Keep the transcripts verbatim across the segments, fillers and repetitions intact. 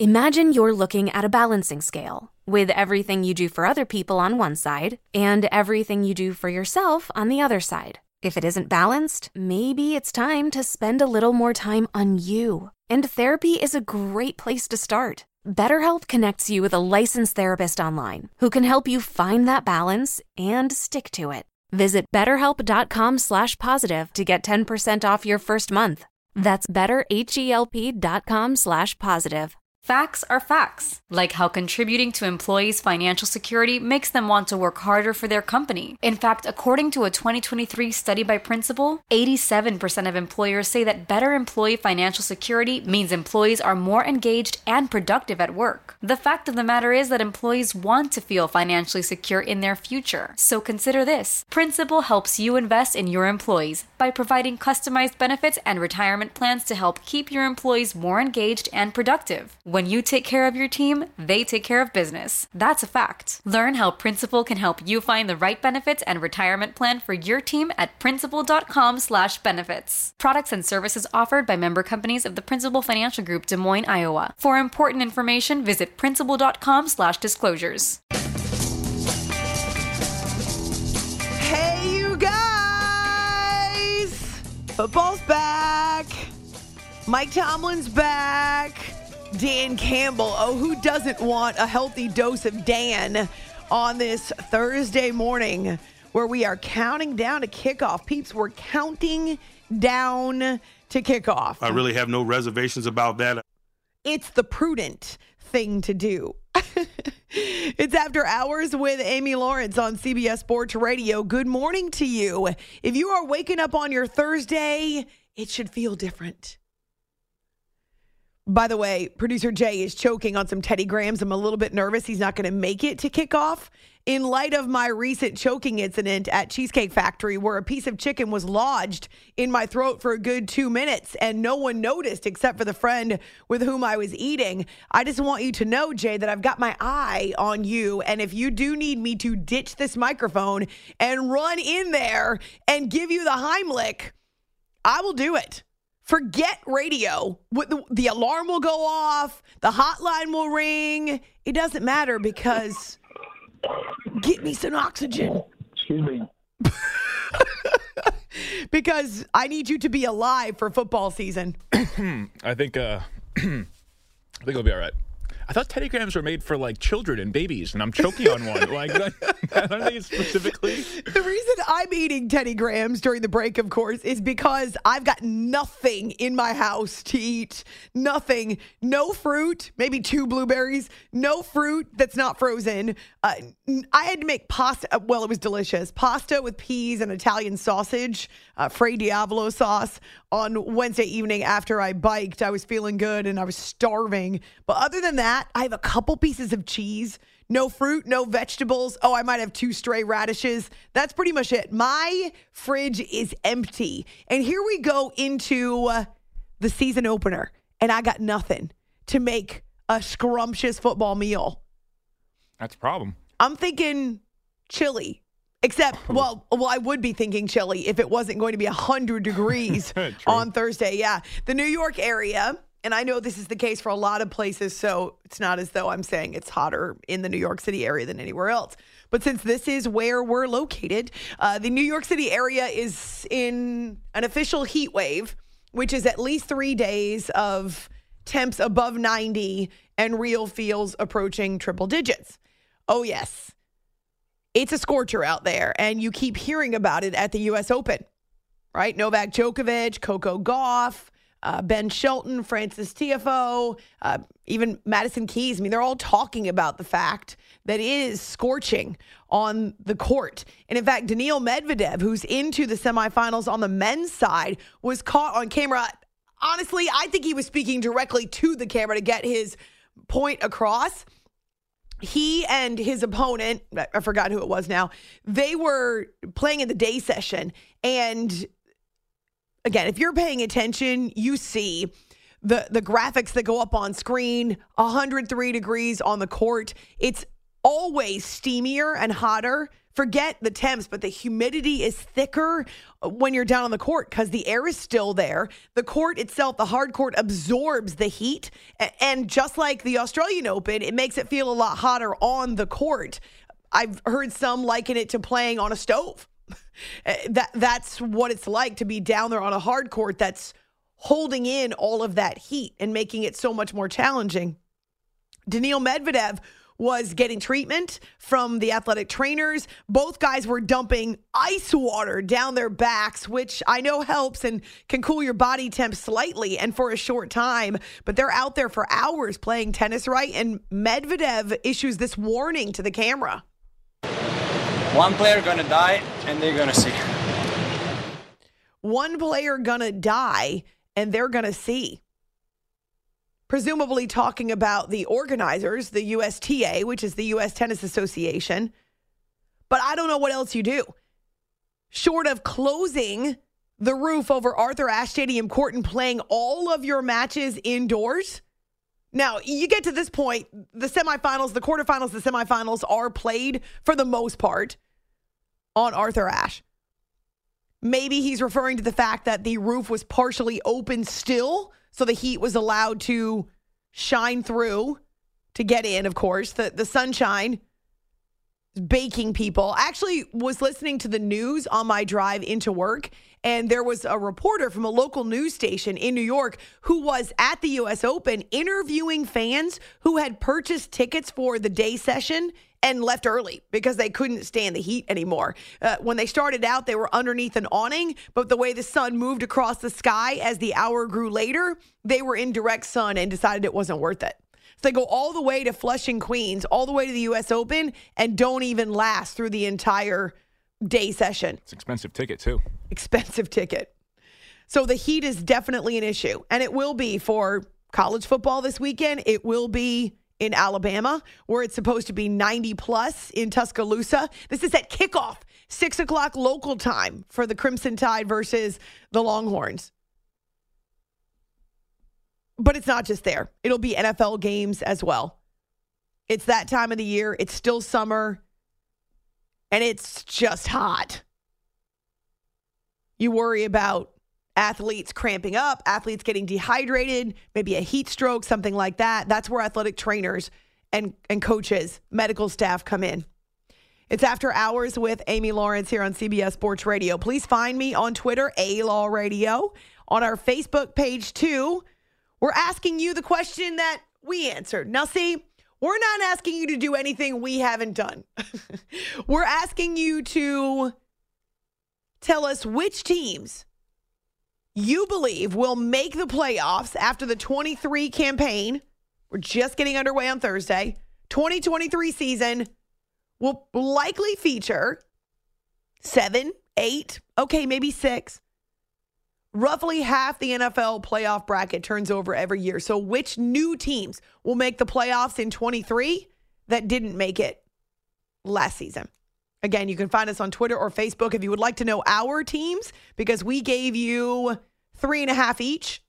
Imagine you're looking at a balancing scale with everything you do for other people on one side and everything you do for yourself on the other side. If it isn't balanced, maybe it's time to spend a little more time on you. And therapy is a great place to start. BetterHelp connects you with a licensed therapist online who can help you find that balance and stick to it. Visit betterhelp.com slash positive to get ten percent off your first month. That's betterhelp.com slash positive. Facts are facts, like how contributing to employees' financial security makes them want to work harder for their company. In fact, according to a twenty twenty-three study by Principal, eighty-seven percent of employers say that better employee financial security means employees are more engaged and productive at work. The fact of the matter is that employees want to feel financially secure in their future. So consider this. Principal helps you invest in your employees by providing customized benefits and retirement plans to help keep your employees more engaged and productive. When you take care of your team, they take care of business. That's a fact. Learn how Principal can help you find the right benefits and retirement plan for your team at principal.com slash benefits. Products and services offered by member companies of the Principal Financial Group, Des Moines, Iowa. For important information, visit principal.com slash disclosures. Hey, you guys! Football's back. Mike Tomlin's back. Dan Campbell. Oh, who doesn't want a healthy dose of Dan on this Thursday morning where we are counting down to kickoff? Peeps, we're counting down to kickoff. I really have no reservations about that. It's the prudent thing to do. It's After Hours with Amy Lawrence on C B S Sports Radio. Good morning to you. If you are waking up on your Thursday, it should feel different. By the way, producer Jay is choking on some Teddy Grahams. I'm a little bit nervous he's not going to make it to kickoff in light of my recent choking incident at Cheesecake Factory where a piece of chicken was lodged in my throat for a good two minutes and no one noticed except for the friend with whom I was eating. I just want you to know, Jay, that I've got my eye on you. And if you do need me to ditch this microphone and run in there and give you the Heimlich, I will do it. Forget radio. The, the alarm will go off. The hotline will ring. It doesn't matter because get me some oxygen. Excuse me. Because I need you to be alive for football season. I think uh, I think it'll be all right. I thought Teddy Grahams were made for, like, children and babies, and I'm choking on one. Like, I don't think it's specifically. The reason I'm eating Teddy Grahams during the break, of course, is because I've got nothing in my house to eat. Nothing. No fruit, maybe two blueberries. No fruit that's not frozen. Uh, I had to make pasta. Well, it was delicious. Pasta with peas and Italian sausage, uh, Fray Diavolo sauce on Wednesday evening after I biked. I was feeling good and I was starving. But other than that, I have a couple pieces of cheese, no fruit, no vegetables. Oh, I might have two stray radishes. That's pretty much it. My fridge is empty. And here we go into uh, the season opener. And I got nothing to make a scrumptious football meal. That's a problem. I'm thinking chili. Except, well, well, I would be thinking chili if it wasn't going to be one hundred degrees on Thursday. Yeah. The New York area, and I know this is the case for a lot of places, so it's not as though I'm saying it's hotter in the New York City area than anywhere else. But since this is where we're located, uh, the New York City area is in an official heat wave, which is at least three days of temps above ninety and real feels approaching triple digits. Oh, yes. It's a scorcher out there, and you keep hearing about it at the U S Open, right? Novak Djokovic, Coco Gauff, uh, Ben Shelton, Francis Tiafoe, uh, even Madison Keys. I mean, they're all talking about the fact that it is scorching on the court. And in fact, Daniil Medvedev, who's into the semifinals on the men's side, was caught on camera. Honestly, I think he was speaking directly to the camera to get his point across. He and his opponent, I forgot who it was now, they were playing in the day session. And again, if you're paying attention, you see the, the graphics that go up on screen, one hundred three degrees on the court. It's always steamier and hotter Forget the temps, but the humidity is thicker when you're down on the court because the air is still there. The court itself, the hard court, absorbs the heat. And just like the Australian Open, it makes it feel a lot hotter on the court. I've heard some liken it to playing on a stove. that That's what it's like to be down there on a hard court that's holding in all of that heat and making it so much more challenging. Daniil Medvedev was getting treatment from the athletic trainers. Both guys were dumping ice water down their backs, which I know helps and can cool your body temp slightly and for a short time. But they're out there for hours playing tennis, right? And Medvedev issues this warning to the camera. One player gonna die, and they're gonna see. One player gonna die, and they're gonna see. Presumably talking about the organizers, the U S T A, which is the U S Tennis Association. But I don't know what else you do. Short of closing the roof over Arthur Ashe Stadium court and playing all of your matches indoors. Now, you get to this point, the semifinals, the quarterfinals, the semifinals are played for the most part on Arthur Ashe. Maybe he's referring to the fact that the roof was partially open still, so the heat was allowed to shine through to get in, of course. The, the sunshine is baking people. I actually was listening to the news on my drive into work, and there was a reporter from a local news station in New York who was at the U S Open interviewing fans who had purchased tickets for the day session and left early because they couldn't stand the heat anymore. Uh, when they started out, they were underneath an awning, but the way the sun moved across the sky as the hour grew later, they were in direct sun and decided it wasn't worth it. So they go all the way to Flushing, Queens, all the way to the U S Open, and don't even last through the entire day session. It's an expensive ticket, too. Expensive ticket. So the heat is definitely an issue, and it will be for college football this weekend. It will be in Alabama, where it's supposed to be ninety plus in Tuscaloosa. This is at kickoff, six o'clock local time for the Crimson Tide versus the Longhorns. But it's not just there. It'll be N F L games as well. It's that time of the year. It's still summer, and it's just hot. You worry about athletes cramping up, athletes getting dehydrated, maybe a heat stroke, something like that. That's where athletic trainers and, and coaches, medical staff come in. It's After Hours with Amy Lawrence here on C B S Sports Radio. Please find me on Twitter, A Law Radio. On our Facebook page, too, we're asking you the question that we answered. Now, see, we're not asking you to do anything we haven't done. We're asking you to tell us which teams you believe will make the playoffs after the twenty-three campaign. We're just getting underway on Thursday. twenty twenty-three season will likely feature seven, eight, okay, maybe six. Roughly half the N F L playoff bracket turns over every year. So which new teams will make the playoffs in twenty-three that didn't make it last season? Again, you can find us on Twitter or Facebook if you would like to know our teams, because we gave you three and a half each.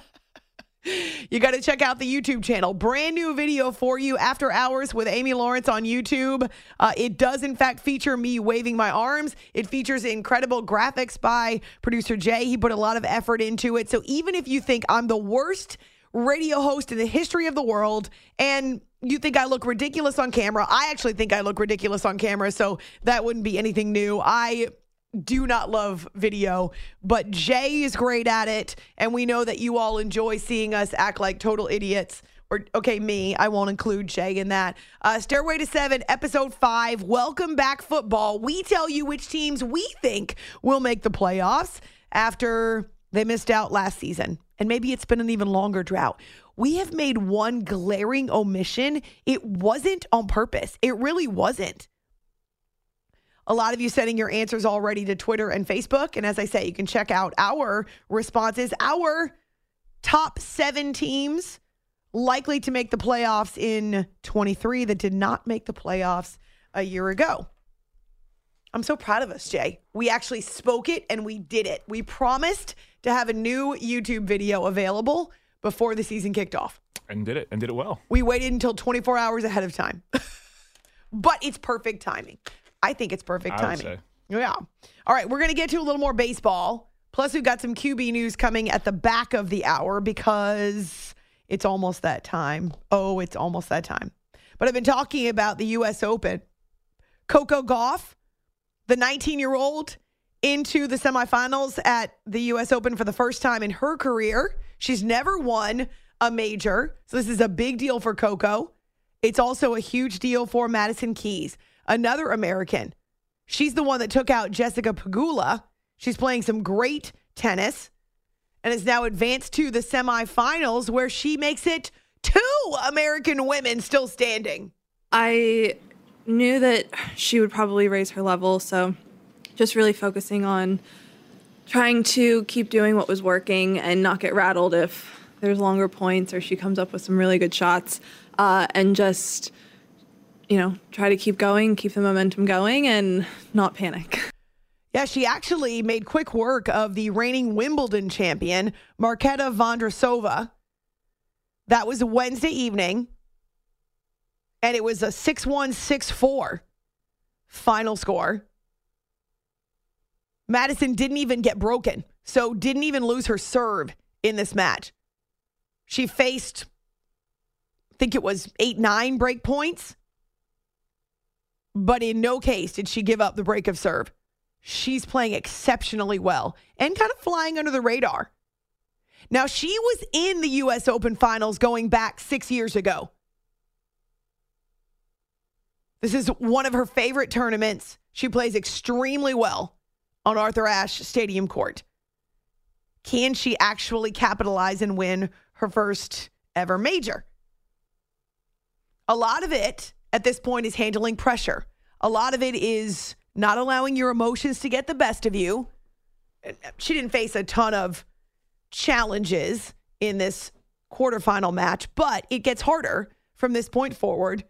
You got to check out the YouTube channel. Brand new video for you, After Hours with Amy Lawrence on YouTube. Uh, it does, in fact, feature me waving my arms. It features incredible graphics by producer Jay. He put a lot of effort into it. So even if you think I'm the worst radio host in the history of the world and you think I look ridiculous on camera, I actually think I look ridiculous on camera, so that wouldn't be anything new. I do not love video, but Jay is great at it, and we know that you all enjoy seeing us act like total idiots. Or, okay, me. I won't include Jay in that. Uh, Stairway to Seven, Episode five. Welcome back, football. We tell you which teams we think will make the playoffs after they missed out last season. And maybe it's been an even longer drought. We have made one glaring omission. It wasn't on purpose. It really wasn't. A lot of you sending your answers already to Twitter and Facebook. And as I say, you can check out our responses. Our top seven teams likely to make the playoffs in twenty-three that did not make the playoffs a year ago. I'm so proud of us, Jay. We actually spoke it and we did it. We promised to have a new YouTube video available before the season kicked off. And did it, and did it well. We waited until twenty-four hours ahead of time. But it's perfect timing. I think it's perfect I would timing. say. Yeah. All right, we're going to get to a little more baseball. Plus, we've got some Q B news coming at the back of the hour because it's almost that time. Oh, it's almost that time. But I've been talking about the U S Open. Coco Gauff, the nineteen-year-old, into the semifinals at the U S Open for the first time in her career. She's never won a major, so this is a big deal for Coco. It's also a huge deal for Madison Keys, another American. She's the one that took out Jessica Pegula. She's playing some great tennis and is now advanced to the semifinals where she makes it two American women still standing. I knew that she would probably raise her level, so just really focusing on trying to keep doing what was working and not get rattled if there's longer points or she comes up with some really good shots, uh, and just, you know, try to keep going, keep the momentum going, and not panic. Yeah, she actually made quick work of the reigning Wimbledon champion, Marketa Vondrousova. That was Wednesday evening, and it was a six one, six four final score. Madison didn't even get broken, so didn't even lose her serve in this match. She faced, I think it was eight, nine break points, but in no case did she give up the break of serve. She's playing exceptionally well and kind of flying under the radar. Now, she was in the U S Open finals going back six years ago. This is one of her favorite tournaments. She plays extremely well on Arthur Ashe Stadium court. Can she actually capitalize and win her first ever major? A lot of it at this point is handling pressure. A lot of it is not allowing your emotions to get the best of you. She didn't face a ton of challenges in this quarterfinal match, but it gets harder from this point forward.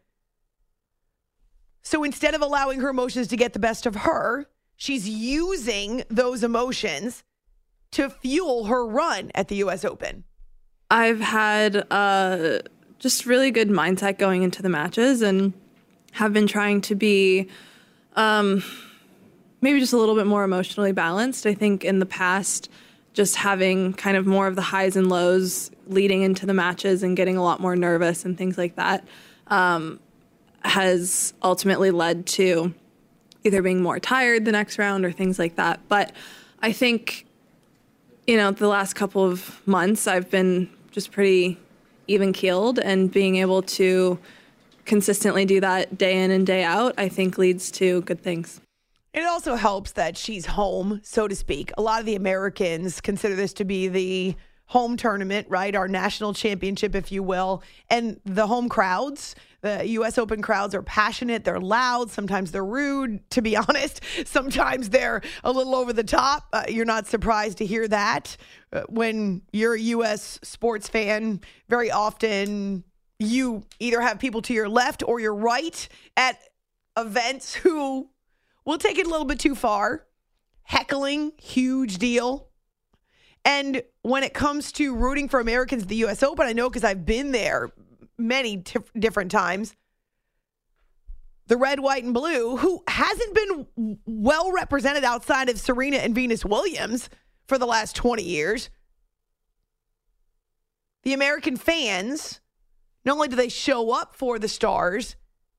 So instead of allowing her emotions to get the best of her, she's using those emotions to fuel her run at the U S Open. I've had uh, just really good mindset going into the matches and have been trying to be um, maybe just a little bit more emotionally balanced. I think in the past, just having kind of more of the highs and lows leading into the matches and getting a lot more nervous and things like that um, has ultimately led to either being more tired the next round or things like that. But I think, you know, the last couple of months I've been just pretty even-keeled, and being able to consistently do that day in and day out, I think leads to good things. It also helps that she's home, so to speak. A lot of the Americans consider this to be the home tournament, right? Our national championship, if you will. And the home crowds, the U S Open crowds, are passionate. They're loud. Sometimes they're rude, to be honest. Sometimes they're a little over the top. Uh, you're not surprised to hear that. Uh, when you're a U S sports fan, very often you either have people to your left or your right at events who will take it a little bit too far. Heckling, huge deal. And when it comes to rooting for Americans at the U S Open, I know because I've been there many t- different times. The red, white, and blue, who hasn't been well represented outside of Serena and Venus Williams for the last twenty years. The American fans, not only do they show up for the stars,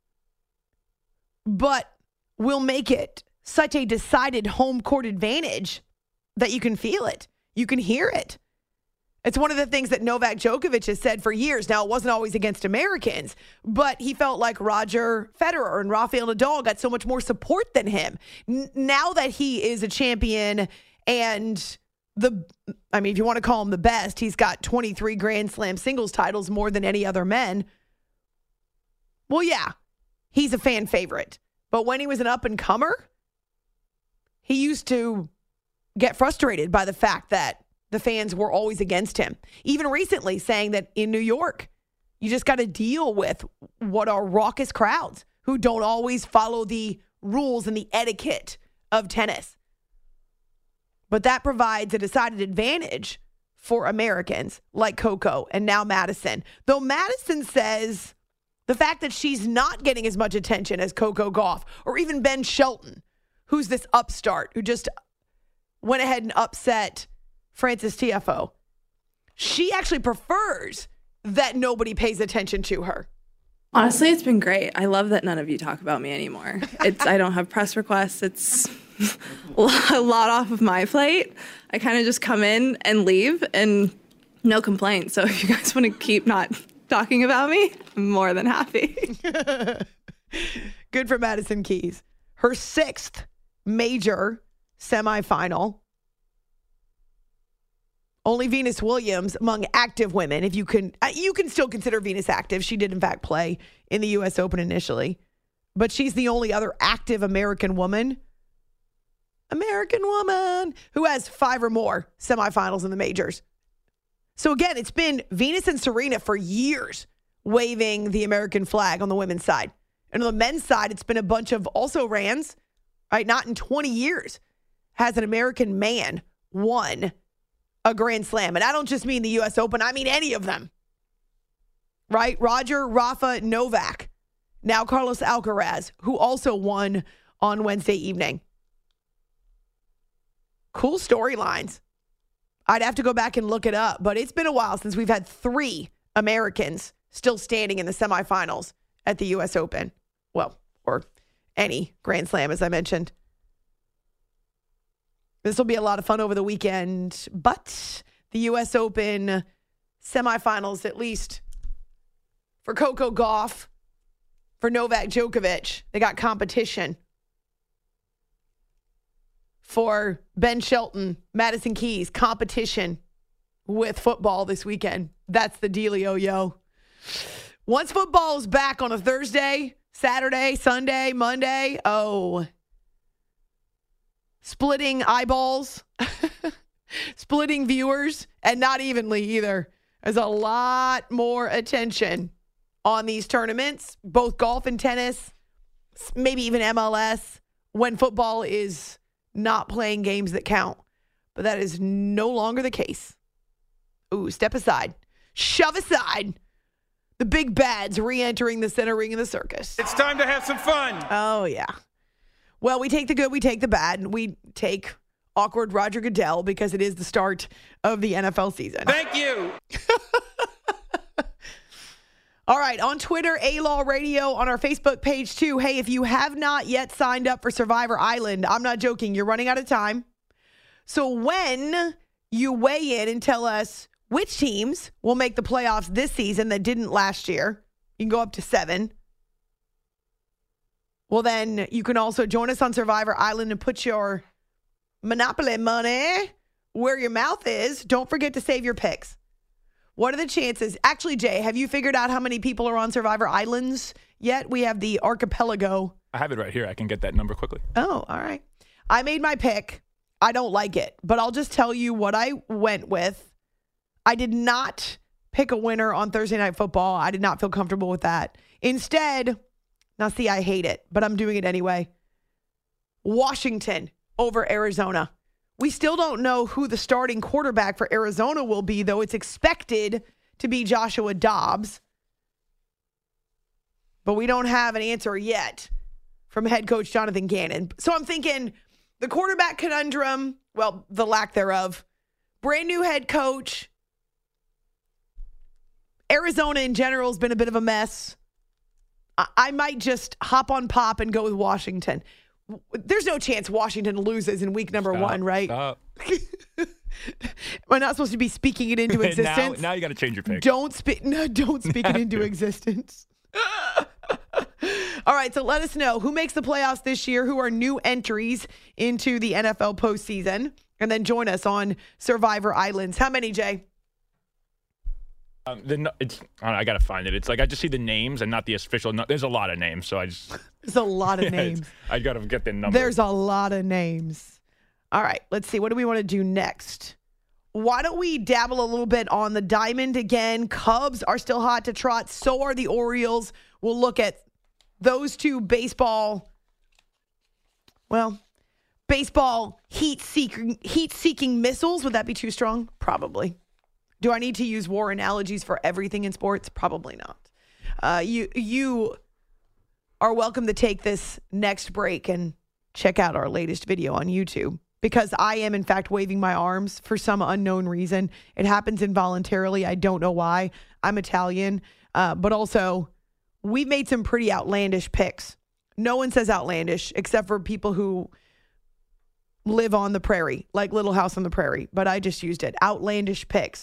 but will make it such a decided home court advantage that you can feel it. You can hear it. It's one of the things that Novak Djokovic has said for years. Now, it wasn't always against Americans, but he felt like Roger Federer and Rafael Nadal got so much more support than him. N- now that he is a champion and the, I mean, if you want to call him the best, he's got twenty-three Grand Slam singles titles, more than any other men. Well, yeah, he's a fan favorite. But when he was an up-and-comer, he used to get frustrated by the fact that the fans were always against him. Even recently saying that in New York, you just got to deal with what are raucous crowds who don't always follow the rules and the etiquette of tennis. But that provides a decided advantage for Americans like Coco and now Madison. Though Madison says The fact that she's not getting as much attention as Coco Gauff or even Ben Shelton, who's this upstart who just went ahead and upset Frances Tiafoe. She actually prefers that nobody pays attention to her. Honestly, it's been great. I love that none of you talk about me anymore. It's I don't have press requests. It's a lot off of my plate. I kind of just come in and leave and no complaints. So if you guys want to keep not talking about me, I'm more than happy. Good for Madison Keys. Her sixth major semifinal. Only Venus Williams among active women, if you can, you can still consider Venus active. She did, in fact, play in the U S Open initially. But she's the only other active American woman, American woman, who has five or more semifinals in the majors. So again, it's been Venus and Serena for years waving the American flag on the women's side. And on the men's side, it's been a bunch of also rans, right? Not in twenty years has an American man won a Grand Slam. And I don't just mean the U S Open. I mean any of them, right? Roger, Rafa, Novak. Now Carlos Alcaraz, who also won on Wednesday evening. Cool storylines. I'd have to go back and look it up, but it's been a while since we've had three Americans still standing in the semifinals at the U S Open. Well, or any Grand Slam, as I mentioned. This will be a lot of fun over the weekend, but the U S Open semifinals, at least for Coco Gauff, for Novak Djokovic, they got competition. For Ben Shelton, Madison Keys, competition with football this weekend. That's the dealio, yo. Once football is back on a Thursday, Saturday, Sunday, Monday, oh, splitting eyeballs, splitting viewers, and not evenly either. There's a lot more attention on these tournaments, both golf and tennis, maybe even M L S, when football is not playing games that count. But that is no longer the case. Ooh, step aside. Shove aside. The big bads re-entering the center ring of the circus. It's time to have some fun. Oh, yeah. Well, we take the good, we take the bad, and we take awkward Roger Goodell because it is the start of the N F L season. Thank you. All right, on Twitter, A-Law Radio, on our Facebook page too. Hey, if you have not yet signed up for Survivor Island, I'm not joking, you're running out of time. So when you weigh in and tell us which teams will make the playoffs this season that didn't last year, you can go up to seven. Well, then you can also join us on Survivor Island and put your Monopoly money where your mouth is. Don't forget to save your picks. What are the chances? Actually, Jay, have you figured out how many people are on Survivor Islands yet? We have the archipelago. I have it right here. I can get that number quickly. Oh, all right. I made my pick. I don't like it, but I'll just tell you what I went with. I did not pick a winner on Thursday Night Football. I did not feel comfortable with that. Instead, now see, I hate it, but I'm doing it anyway. Washington over Arizona. We still don't know who the starting quarterback for Arizona will be, though it's expected to be Joshua Dobbs. But we don't have an answer yet from head coach Jonathan Gannon. So I'm thinking the quarterback conundrum, well, the lack thereof, brand new head coach. Arizona in general has been a bit of a mess. I, I might just hop on pop and go with Washington. There's no chance Washington loses in week number Stop, one, right? Stop. Am I not supposed to be speaking it into existence? now, now you got to change your pick. Don't speak. No, don't speak it into existence. All right, so let us know who makes the playoffs this year, who are new entries into the N F L postseason, and then join us on Survivor Islands. How many, Jay? Um, the, it's, I, don't know, I got to find it. It's like I just see the names and not the official. No, there's a lot of names, so I just. There's a lot of yeah, names. I got to get the number. There's a lot of names. All right, let's see. What do we want to do next? Why don't we dabble a little bit on the diamond again? Cubs are still hot to trot. So are the Orioles. We'll look at those two baseball, well, baseball heat-seeking heat-seeking missiles. Would that be too strong? Probably. Do I need to use war analogies for everything in sports? Probably not. Uh, you you are welcome to take this next break and check out our latest video on YouTube, because I am, in fact, waving my arms for some unknown reason. It happens involuntarily. I don't know why. I'm Italian. Uh, but also, we've made some pretty outlandish picks. No one says outlandish except for people who live on the prairie, like Little House on the Prairie. But I just used it. Outlandish picks.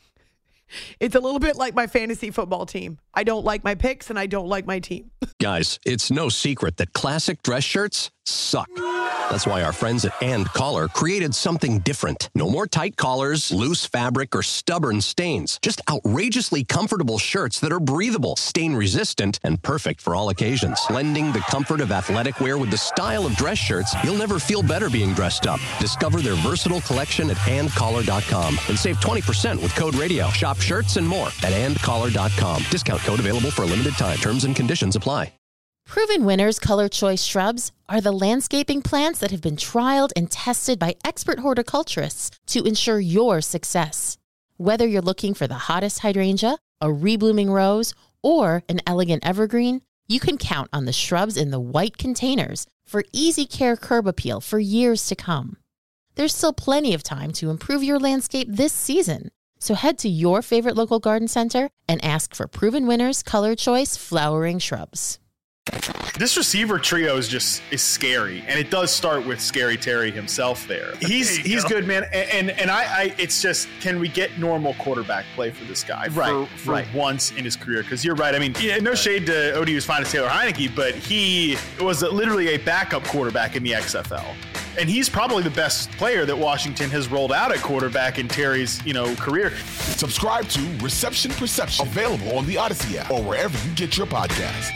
It's a little bit like my fantasy football team. I don't like my picks and I don't like my team. Guys, it's no secret that classic dress shirts suck. That's why our friends at And Collar created something different. No more tight collars, loose fabric, or stubborn stains. Just outrageously comfortable shirts that are breathable, stain-resistant, and perfect for all occasions. Blending the comfort of athletic wear with the style of dress shirts, you'll never feel better being dressed up. Discover their versatile collection at and collar dot com and save twenty percent with code radio. Shop shirts and more at and collar dot com. Discount code available for a limited time. Terms and conditions apply. Proven winners Color Choice shrubs are the landscaping plants that have been trialed and tested by expert horticulturists to ensure your success. Whether you're looking for the hottest hydrangea, a reblooming rose, or an elegant evergreen, you can count on the shrubs in the white containers for easy care curb appeal for years to come. There's still plenty of time to improve your landscape this season, so head to your favorite local garden center and ask for Proven Winners Color Choice flowering shrubs. This receiver trio is just is scary, and it does start with Scary Terry himself there. He's there he's go. good, man, and and, and I, I it's just, can we get normal quarterback play for this guy right, for, for right. once in his career? Because you're right. I mean, yeah, no shade to O D U's finest Taylor Heineke, but he was literally a backup quarterback in the X F L. And he's probably the best player that Washington has rolled out at quarterback in Terry's, you know, career. Subscribe to Reception Perception, available on the Odyssey app or wherever you get your podcast.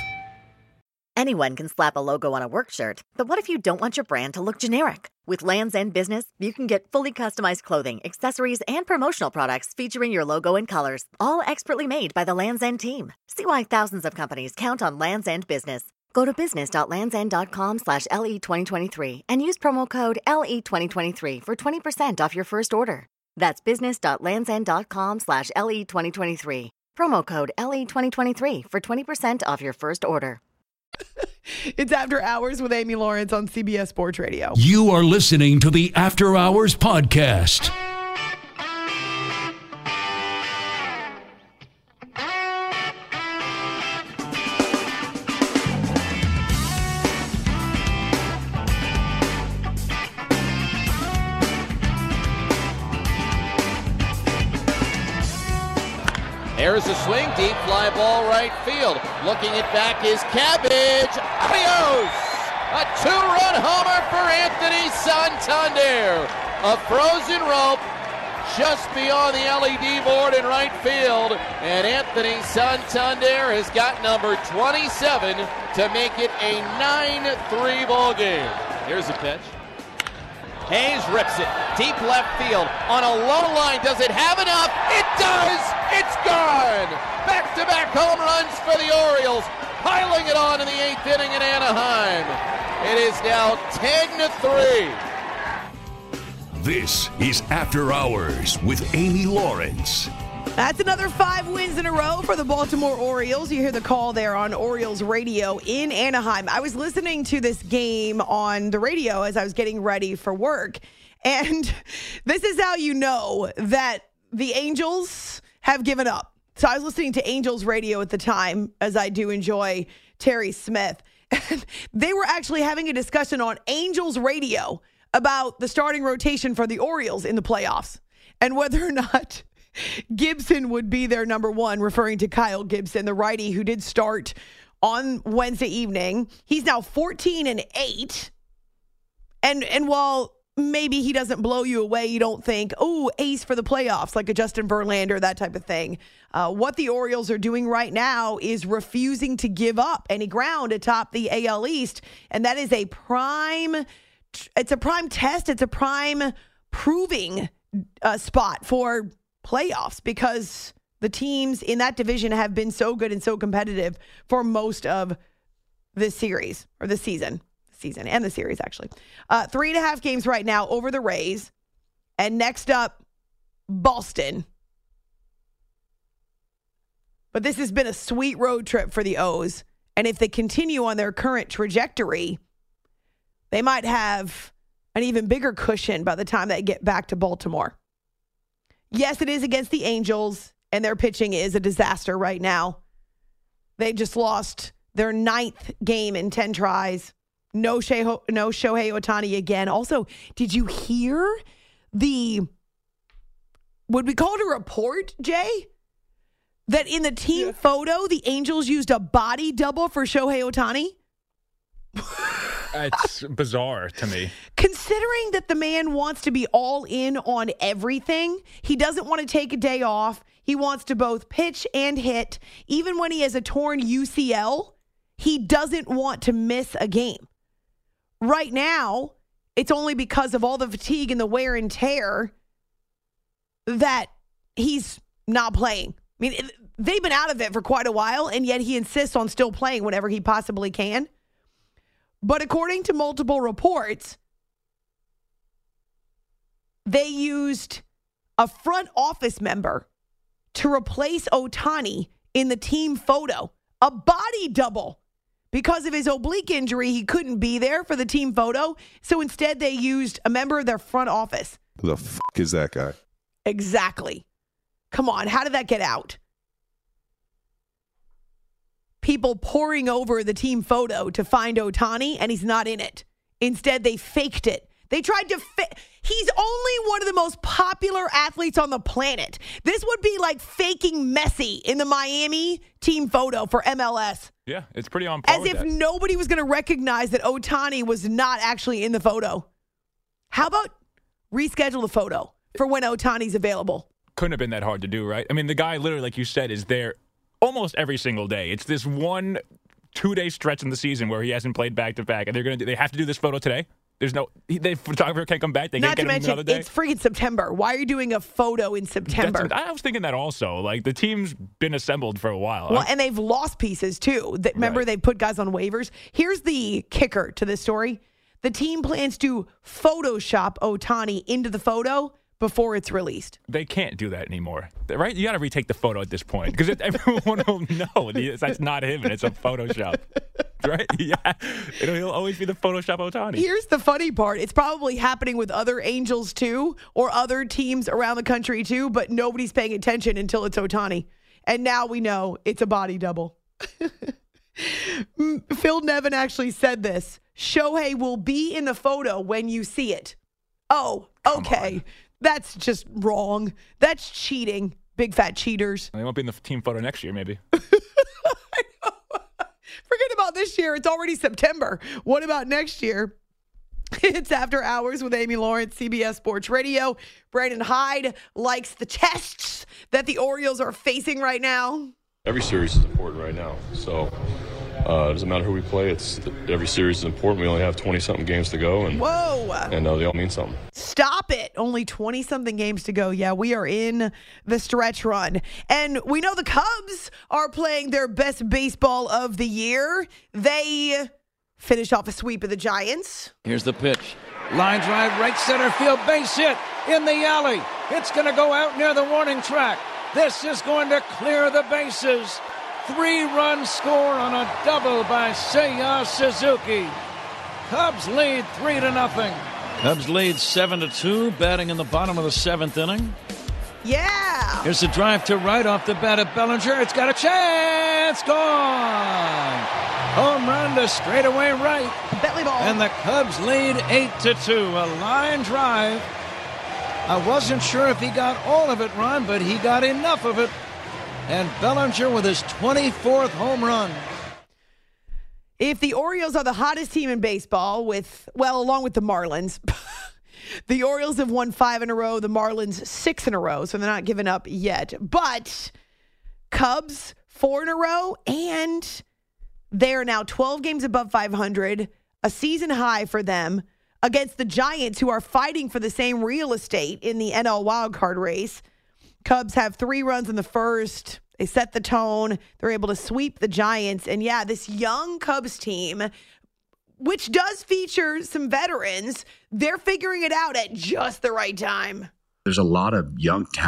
Anyone can slap a logo on a work shirt, but what if you don't want your brand to look generic? With Land's End Business, you can get fully customized clothing, accessories, and promotional products featuring your logo and colors, all expertly made by the Land's End team. See why thousands of companies count on Land's End Business. Go to business.landsend.com slash LE2023 and use promo code L E twenty twenty-three for twenty percent off your first order. That's business.landsend.com slash LE2023. Promo code L E twenty twenty-three for twenty percent off your first order. It's After Hours with Amy Lawrence on C B S Sports Radio. You are listening to the After Hours podcast. There's a swing, deep fly ball right field. Looking it back is Cabbage. Adios! A two-run homer for Anthony Santander. A frozen rope just beyond the L E D board in right field. And Anthony Santander has got number twenty-seven to make it a nine three ball game. Here's a pitch. Hayes rips it. Deep left field. On a low line. Does it have enough? It does! It's gone! Back-to-back home runs for the Orioles. Piling it on in the eighth inning in Anaheim. It is now ten to three. This is After Hours with Amy Lawrence. That's another five wins in a row for the Baltimore Orioles. You hear the call there on Orioles radio in Anaheim. I was listening to this game on the radio as I was getting ready for work. And this is how you know that the Angels have given up. So I was listening to Angels radio at the time, as I do enjoy Terry Smith. And they were actually having a discussion on Angels radio about the starting rotation for the Orioles in the playoffs and whether or not Gibson would be their number one, referring to Kyle Gibson, the righty who did start on Wednesday evening. He's now fourteen and eight. And and while maybe he doesn't blow you away, you don't think, oh, ace for the playoffs, like a Justin Verlander, that type of thing. Uh, what the Orioles are doing right now is refusing to give up any ground atop the A L East. And that is a prime, it's a prime test. It's a prime proving uh, spot for playoffs, because the teams in that division have been so good and so competitive for most of this series or the season, season and the series actually. Uh, three and a half games right now over the Rays, and next up, Boston. But this has been a sweet road trip for the O's. And if they continue on their current trajectory, they might have an even bigger cushion by the time they get back to Baltimore. Yes, it is against the Angels, and their pitching is a disaster right now. They just lost their ninth game in ten tries. No Shohei, no Shohei Ohtani again. Also, did you hear the, would we call it a report, Jay? That in the team yeah. photo, the Angels used a body double for Shohei Ohtani? It's bizarre to me. Considering that the man wants to be all in on everything, he doesn't want to take a day off. He wants to both pitch and hit. Even when he has a torn U C L, he doesn't want to miss a game. Right now, it's only because of all the fatigue and the wear and tear that he's not playing. I mean, they've been out of it for quite a while, and yet he insists on still playing whenever he possibly can. But according to multiple reports, they used a front office member to replace Ohtani in the team photo, a body double. Because of his oblique injury, he couldn't be there for the team photo. So instead, they used a member of their front office. Who the f*** is that guy? Exactly. Come on, how did that get out? People pouring over the team photo to find Ohtani, and he's not in it. Instead, they faked it. They tried to fa- He's only one of the most popular athletes on the planet. This would be like faking Messi in the Miami team photo for M L S. Yeah, it's pretty on par As with if that. nobody was going to recognize that Ohtani was not actually in the photo. How about reschedule the photo for when Ohtani's available? Couldn't have been that hard to do, right? I mean, the guy literally, like you said, is there almost every single day. It's this one two-day stretch in the season where he hasn't played back-to-back, and they're going to they have to do this photo today? There's no the photographer can't come back. They Not can't to get him another mention, day. it's freaking September. Why are you doing a photo in September? That's, I was thinking that also. Like, the team's been assembled for a while. Well, and they've lost pieces, too. That, remember, Right. they put guys on waivers. Here's the kicker to this story. The team plans to Photoshop Ohtani into the photo before it's released. They can't do that anymore, right? You got to retake the photo at this point because everyone will know that's not him and it's a Photoshop, right? Yeah, It'll, he'll always be the Photoshop Ohtani. Here's the funny part. It's probably happening with other Angels, too, or other teams around the country, too, but nobody's paying attention until it's Ohtani. And now we know it's a body double. Phil Nevin actually said this. Shohei will be in the photo when you see it. Oh, okay. That's just wrong. That's cheating. Big fat cheaters. They won't be in the team photo next year, maybe. Forget about this year. It's already September. What about next year? It's After Hours with Amy Lawrence, C B S Sports Radio. Brandon Hyde likes the tests that the Orioles are facing right now. Every series is important right now. So uh, it doesn't matter who we play. It's every series is important. We only have twenty-something games to go. And, Whoa. And uh, they all mean something. Stop it. Only twenty-something games to go. Yeah, we are in the stretch run. And we know the Cubs are playing their best baseball of the year. They finish off a sweep of the Giants. Here's the pitch. Line drive, right center field, base hit in the alley. It's going to go out near the warning track. This is going to clear the bases. Three-run score on a double by Seiya Suzuki. Cubs lead three to nothing. Cubs lead seven to two, batting in the bottom of the seventh inning. Yeah. Here's the drive to right off the bat of Bellinger. It's got a chance. Gone. Home run to straightaway right. Bentley ball. And the Cubs lead eight to two. A line drive. I wasn't sure if he got all of it, Ron, but he got enough of it. And Bellinger with his twenty-fourth home run. If the Orioles are the hottest team in baseball, with, well, along with the Marlins, the Orioles have won five in a row, the Marlins six in a row, so they're not giving up yet. But Cubs four in a row, and they are now twelve games above five hundred, a season high for them, against the Giants, who are fighting for the same real estate in the N L wildcard race. Cubs have three runs in the first. They set the tone. They're able to sweep the Giants. And yeah, this young Cubs team, which does feature some veterans, they're figuring it out at just the right time. There's a lot of young talent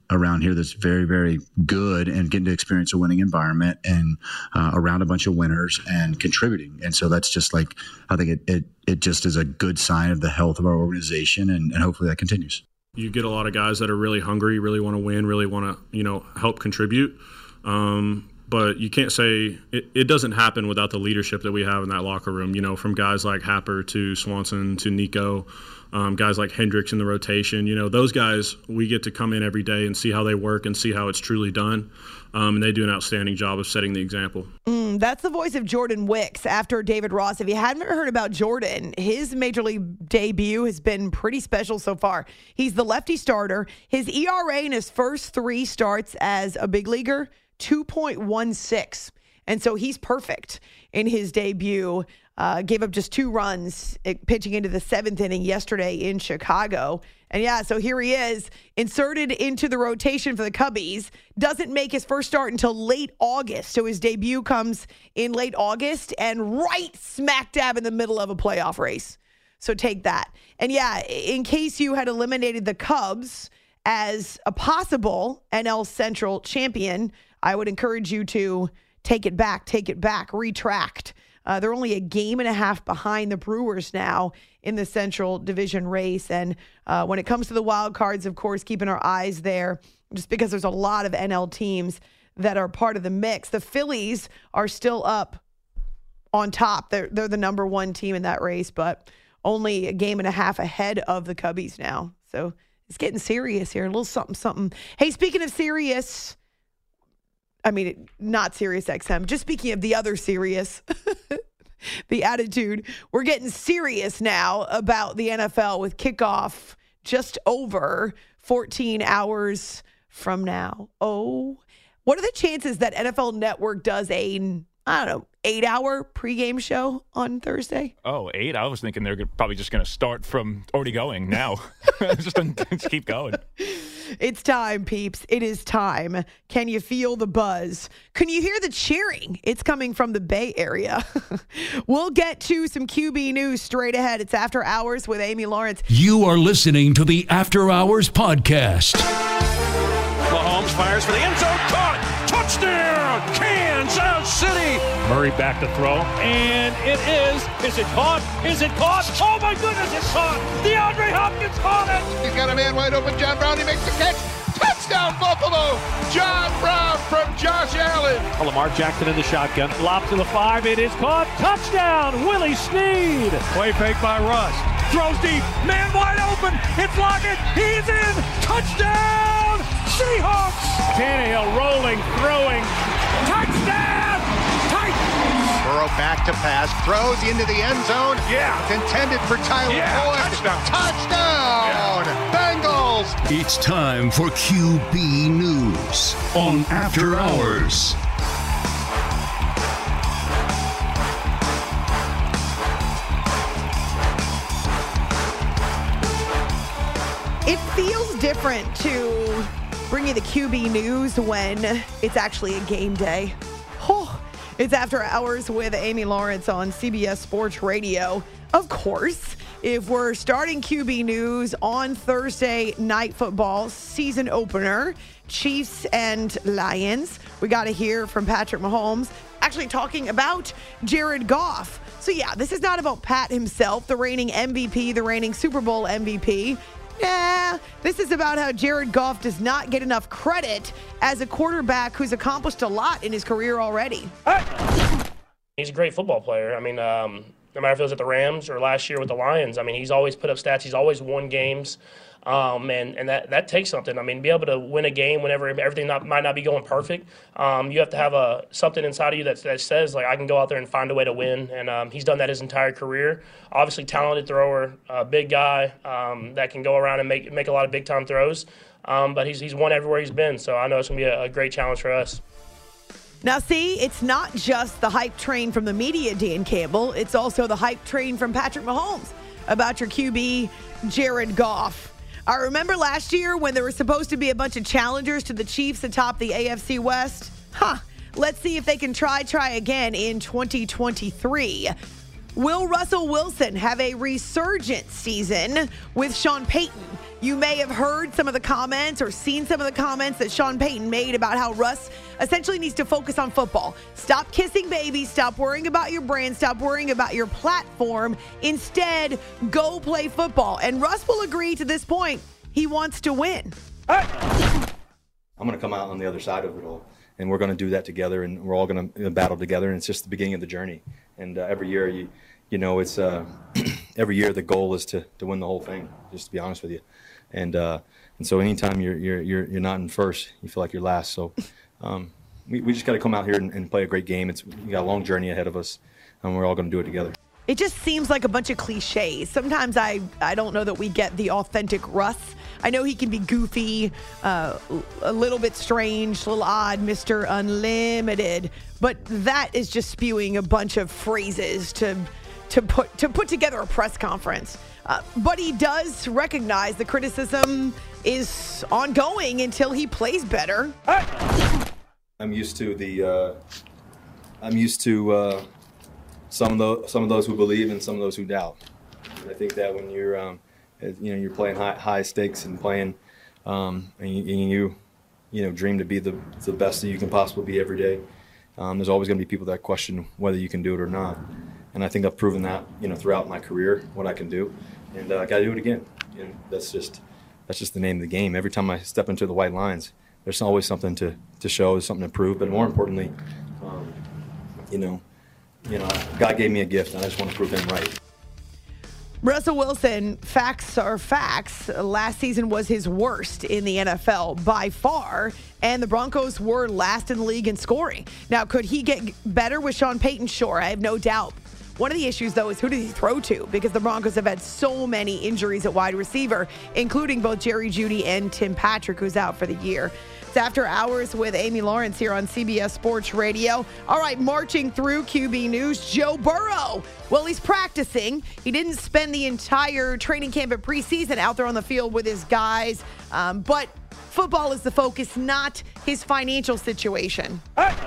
around here that's very, very good and getting to experience a winning environment and uh, around a bunch of winners and contributing. And so that's just like, I think it it, it just is a good sign of the health of our organization, and, and hopefully that continues. You get a lot of guys that are really hungry, really want to win, really want to, you know, help contribute. Um, but you can't say it, it doesn't happen without the leadership that we have in that locker room, you know, from guys like Happer to Swanson to Nico. Um, guys like Hendricks in the rotation, you know, those guys, we get to come in every day and see how they work and see how it's truly done. Um, and they do an outstanding job of setting the example. Mm, that's the voice of Jordan Wicks after David Ross. If you haven't heard about Jordan, his Major League debut has been pretty special so far. He's the lefty starter. His E R A in his first three starts as a big leaguer, two point one six. And so he's perfect in his debut. Uh, gave up just two runs it, pitching into the seventh inning yesterday in Chicago. And yeah, so here he is, inserted into the rotation for the Cubbies. Doesn't make his first start until late August. So his debut comes in late August and right smack dab in the middle of a playoff race. So take that. And yeah, in case you had eliminated the Cubs as a possible N L Central champion, I would encourage you to take it back, take it back, retract. Uh, they're only a game and a half behind the Brewers now in the Central Division race. And uh, when it comes to the wild cards, of course, keeping our eyes there just because there's a lot of N L teams that are part of the mix. The Phillies are still up on top. They're, they're the number one team in that race, but only a game and a half ahead of the Cubbies now. So it's getting serious here. A little something, something. Hey, speaking of serious... I mean, not Sirius X M. Just speaking of the other Sirius, the attitude, we're getting serious now about the N F L with kickoff just over fourteen hours from now. Oh, what are the chances that N F L Network does a, I don't know, eight-hour pregame show on Thursday? Oh, eight? I was thinking they're probably just going to start from already going now. just, just keep going. It's time, peeps. It is time. Can you feel the buzz? Can you hear the cheering? It's coming from the Bay Area. We'll get to some Q B news straight ahead. It's After Hours with Amy Lawrence. You are listening to the After Hours podcast. Mahomes fires for the end zone. Caught. Touchdown, Kansas City. Murray back to throw, and it is. Is it caught? Is it caught? Oh, my goodness, it's caught. DeAndre Hopkins caught it. He's got a man wide open. John Brown, he makes the catch. Touchdown, Buffalo. John Brown from Josh Allen. Lamar Jackson in the shotgun. Lob to the five. It is caught. Touchdown, Willie Snead. Play fake by Russ. Throws deep. Man wide open. It's Lockett. He's in. Touchdown, Seahawks. Tannehill rolling, throwing. Touchdown. Burrow back to pass, throws into the end zone. Yeah. It's intended for Tyler yeah. Boyd. Touchdown. Touchdown. Yeah. Bengals. It's time for Q B News on After Hours. It feels different to bring you the Q B news when it's actually a game day. Oh. It's After Hours with Amy Lawrence on C B S Sports Radio. Of course, if we're starting Q B News on Thursday Night Football season opener, Chiefs and Lions, we got to hear from Patrick Mahomes actually talking about Jared Goff. So yeah, this is not about Pat himself, the reigning M V P, the reigning Super Bowl M V P. Nah, this is about how Jared Goff does not get enough credit as a quarterback who's accomplished a lot in his career already. He's a great football player. I mean, um, no matter if it was at the Rams or last year with the Lions, I mean, he's always put up stats. He's always won games. Um, and and that, that takes something. I mean, be able to win a game whenever everything not, might not be going perfect, um, you have to have a something inside of you that, that says, like, I can go out there and find a way to win. And um, he's done that his entire career. Obviously, talented thrower, uh, big guy um, that can go around and make make a lot of big-time throws. Um, but he's, he's won everywhere he's been, so I know it's going to be a, a great challenge for us. Now, see, it's not just the hype train from the media, Dan Campbell. It's also the hype train from Patrick Mahomes about your Q B, Jared Goff. I remember last year when there were supposed to be a bunch of challengers to the Chiefs atop the A F C West. Huh. Let's see if they can try, try again in twenty twenty-three. Will Russell Wilson have a resurgent season with Sean Payton? You may have heard some of the comments or seen some of the comments that Sean Payton made about how Russ essentially needs to focus on football. Stop kissing babies. Stop worrying about your brand. Stop worrying about your platform. Instead, go play football. And Russ will agree to this point. He wants to win. I'm going to come out on the other side of it all, and we're going to do that together, and we're all going to battle together, and it's just the beginning of the journey. And uh, every year, you you know, it's uh, every year the goal is to, to win the whole thing, just to be honest with you. And uh, and so anytime you're you're you're you're not in first, you feel like you're last. So um, we we just got to come out here and, and play a great game. It's we got a long journey ahead of us, and we're all going to do it together. It just seems like a bunch of cliches. Sometimes I, I don't know that we get the authentic Russ. I know he can be goofy, uh, a little bit strange, a little odd, Mister Unlimited. But that is just spewing a bunch of phrases to to put to put together a press conference. Uh, but he does recognize the criticism is ongoing until he plays better. I'm used to the. Uh, I'm used to. Uh, Some of those, some of those who believe, and some of those who doubt. And I think that when you're, um, you know, you're playing high, high stakes and playing, um, and, you, and you, you know, dream to be the the best that you can possibly be every day. Um, there's always going to be people that question whether you can do it or not. And I think I've proven that, you know, throughout my career what I can do, and uh, I got to do it again. And that's just that's just the name of the game. Every time I step into the white lines, there's always something to to show, something to prove. But more importantly, um, you know. You know, God gave me a gift, and I just want to prove him right. Russell Wilson, facts are facts. Last season was his worst in the N F L by far, and the Broncos were last in the league in scoring. Now, could he get better with Sean Payton? Sure, I have no doubt. One of the issues, though, is who did he throw to? Because the Broncos have had so many injuries at wide receiver, including both Jerry Jeudy and Tim Patrick, who's out for the year. It's After Hours with Amy Lawrence here on C B S Sports Radio. All right, marching through Q B News, Joe Burrow. Well, he's practicing. He didn't spend the entire training camp at preseason out there on the field with his guys, um, but football is the focus, not his financial situation.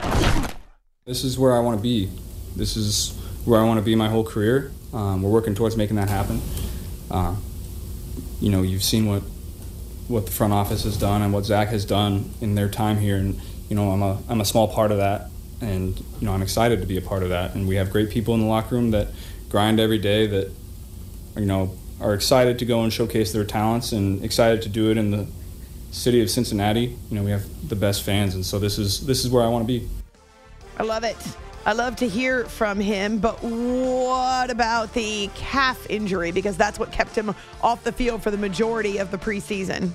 This is where I want to be. This is where I want to be my whole career. Um, we're working towards making that happen. Uh, you know, you've seen what what the front office has done and what Zach has done in their time here, and you know, I'm a I'm a small part of that, and you know, I'm excited to be a part of that. And we have great people in the locker room that grind every day, that you know are excited to go and showcase their talents and excited to do it in the city of Cincinnati. You know, we have the best fans, and so this is this is where I want to be. I love it. I love to hear from him, but what about the calf injury? Because that's what kept him off the field for the majority of the preseason.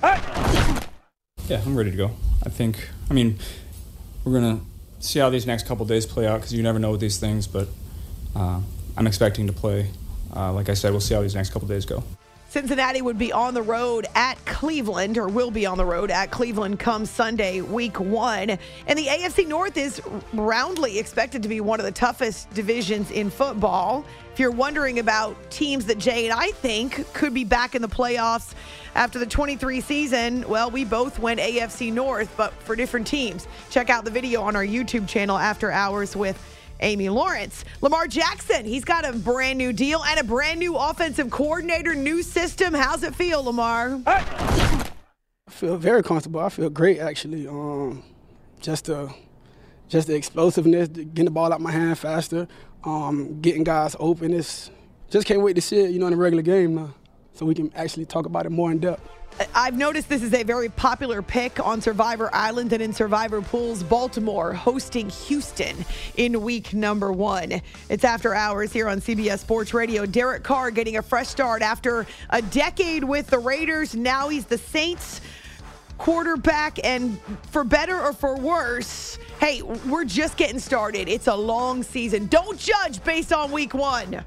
Yeah, I'm ready to go. I think, I mean, we're going to see how these next couple days play out, because you never know with these things, but uh, I'm expecting to play. Uh, like I said, we'll see how these next couple days go. Cincinnati would be on the road at Cleveland, or will be on the road at Cleveland come Sunday, week one. And the A F C North is roundly expected to be one of the toughest divisions in football. If you're wondering about teams that Jay and I think could be back in the playoffs after the twenty-three season, well, we both went A F C North, but for different teams. Check out the video on our YouTube channel, After Hours with Amy Lawrence. Lamar Jackson, he's got a brand new deal and a brand new offensive coordinator, new system. How's it feel, Lamar? I feel very comfortable. I feel great, actually. Um, just the, just the explosiveness, getting the ball out my hand faster, um, getting guys open. It's, just can't wait to see it, you know, in a regular game now, so we can actually talk about it more in depth. I've noticed this is a very popular pick on Survivor Island and in Survivor Pools. Baltimore hosting Houston in week number one. It's After Hours here on C B S Sports Radio. Derek Carr getting a fresh start after a decade with the Raiders. Now he's the Saints quarterback, and for better or for worse, hey, we're just getting started. It's a long season. Don't judge based on week one.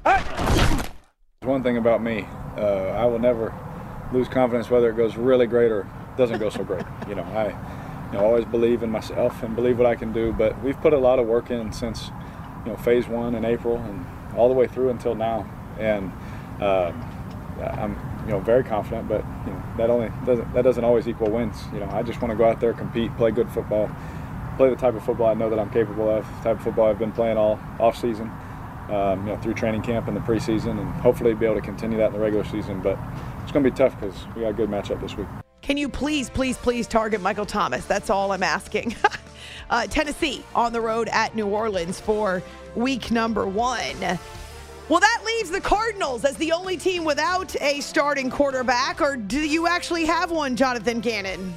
One thing about me, uh, I will never lose confidence whether it goes really great or doesn't go so great. You know, I you know, always believe in myself and believe what I can do, but we've put a lot of work in since, you know, phase one in April and all the way through until now. And uh, I'm, you know, very confident, but you know, that only doesn't that doesn't always equal wins. You know, I just want to go out there, compete, play good football, play the type of football I know that I'm capable of, the type of football I've been playing all off season. um, you know, through training camp and the preseason, and hopefully be able to continue that in the regular season. But it's going to be tough because we got a good matchup this week. Can you please, please, please target Michael Thomas? That's all I'm asking. uh, Tennessee on the road at New Orleans for week number one. Well, that leaves the Cardinals as the only team without a starting quarterback, or do you actually have one, Jonathan Gannon?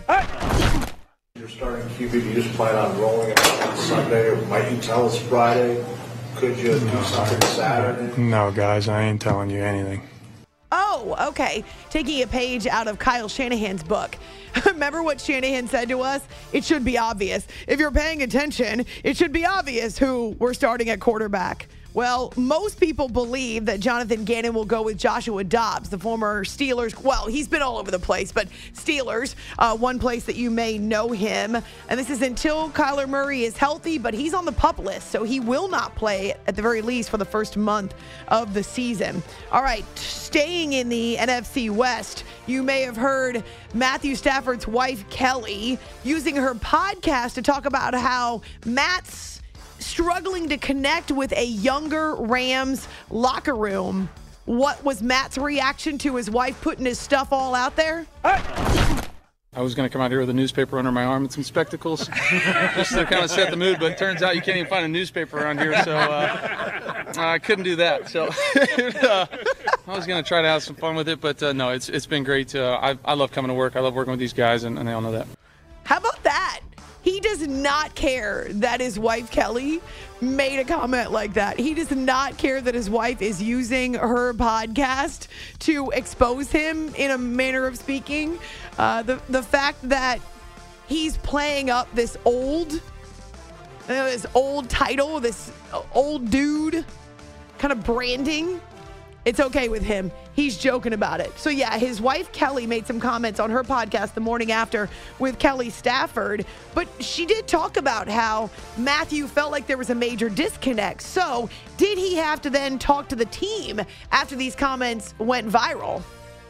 You're starting Q B. Do you just plan on rolling it out on Sunday, or might you tell us Friday? Could you do something Saturday? No, guys, I ain't telling you anything. Oh, okay. Taking a page out of Kyle Shanahan's book. Remember what Shanahan said to us? It should be obvious. If you're paying attention, it should be obvious who we're starting at quarterback. Well, most people believe that Jonathan Gannon will go with Joshua Dobbs, the former Steelers. Well, he's been all over the place, but Steelers, uh, one place that you may know him. And this is until Kyler Murray is healthy, but he's on the PUP list, so he will not play at the very least for the first month of the season. All right, staying in the N F C West, you may have heard Matthew Stafford's wife, Kelly, using her podcast to talk about how Matt's struggling to connect with a younger Rams locker room. What was Matt's reaction to his wife putting his stuff all out there? I was going to come out here with a newspaper under my arm and some spectacles just to kind of set the mood, but it turns out you can't even find a newspaper around here, so uh, I couldn't do that. So uh, I was going to try to have some fun with it, but uh, no, it's it's been great. Uh, I, I love coming to work. I love working with these guys, and, and they all know that. How about that? He does not care that his wife, Kelly, made a comment like that. He does not care that his wife is using her podcast to expose him, in a manner of speaking. Uh, the, the fact that he's playing up this old, uh, this old title, this old dude kind of branding, it's okay with him. He's joking about it. So, yeah, his wife, Kelly, made some comments on her podcast the morning after with Kelly Stafford. But she did talk about how Matthew felt like there was a major disconnect. So, did he have to then talk to the team after these comments went viral?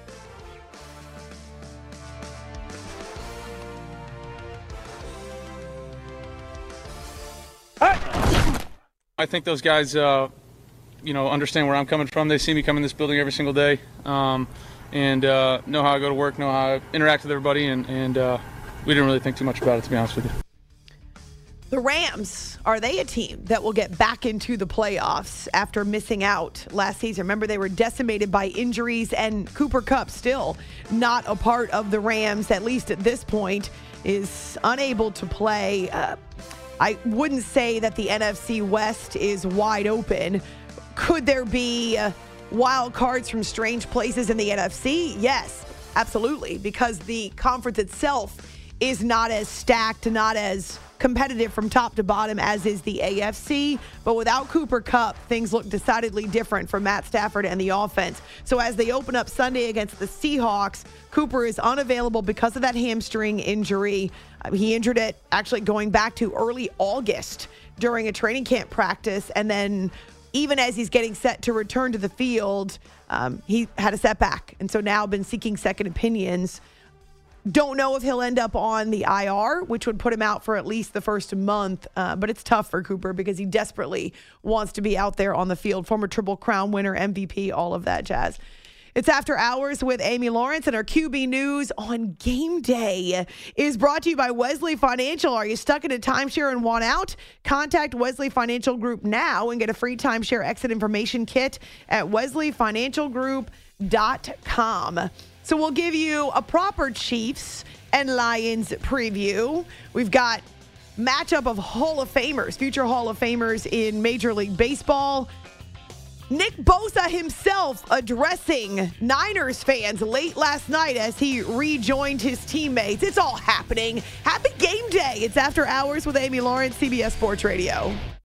I think those guys, uh, you know, understand where I'm coming from. They see me come in this building every single day, um, and uh, know how I go to work, know how I interact with everybody, and, and uh, we didn't really think too much about it, to be honest with you. The Rams, are they a team that will get back into the playoffs after missing out last season? Remember, they were decimated by injuries, and Cooper Kupp, still not a part of the Rams, at least at this point, is unable to play. Uh, I wouldn't say that the N F C West is wide open. Could there be uh, wild cards from strange places in the N F C? Yes, absolutely, because the conference itself is not as stacked, not as competitive from top to bottom as is the A F C. But without Cooper Kupp, things look decidedly different for Matt Stafford and the offense. So as they open up Sunday against the Seahawks, Cooper is unavailable because of that hamstring injury. Uh, he injured it actually going back to early August during a training camp practice, and then even as he's getting set to return to the field, um, he had a setback. And so now been seeking second opinions. Don't know if he'll end up on the I R, which would put him out for at least the first month. Uh, but it's tough for Cooper because he desperately wants to be out there on the field. Former Triple Crown winner, M V P, all of that jazz. It's After Hours with Amy Lawrence, and our Q B News on game day is brought to you by Wesley Financial. Are you stuck in a timeshare and want out? Contact Wesley Financial Group now and get a free timeshare exit information kit at wesley financial group dot com. So we'll give you a proper Chiefs and Lions preview. We've got matchup of Hall of Famers, future Hall of Famers in Major League Baseball. Nick Bosa himself addressing Niners fans late last night as he rejoined his teammates. It's all happening. Happy game day. It's After Hours with Amy Lawrence, C B S Sports Radio.